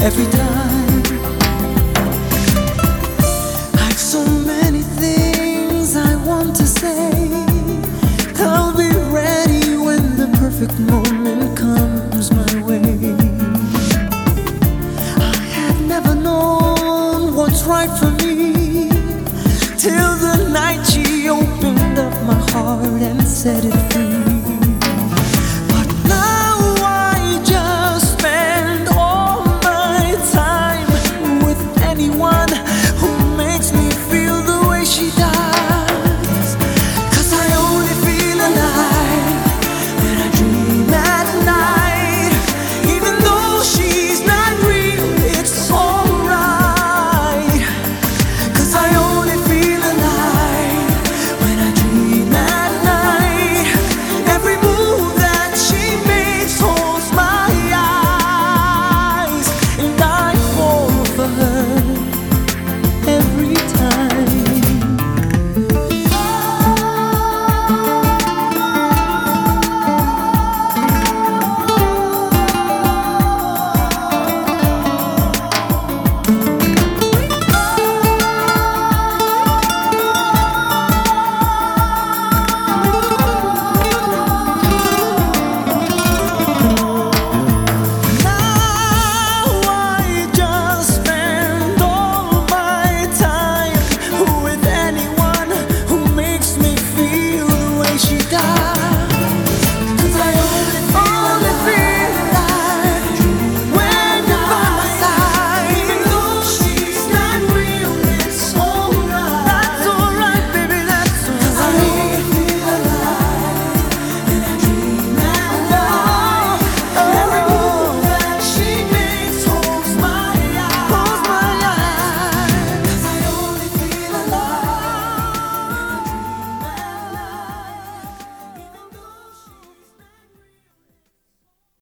every time. I've so many things I want to say. I'll be ready when the perfect moment comes my way. I had never known what's right for me till the night she opened up my heart and set it free.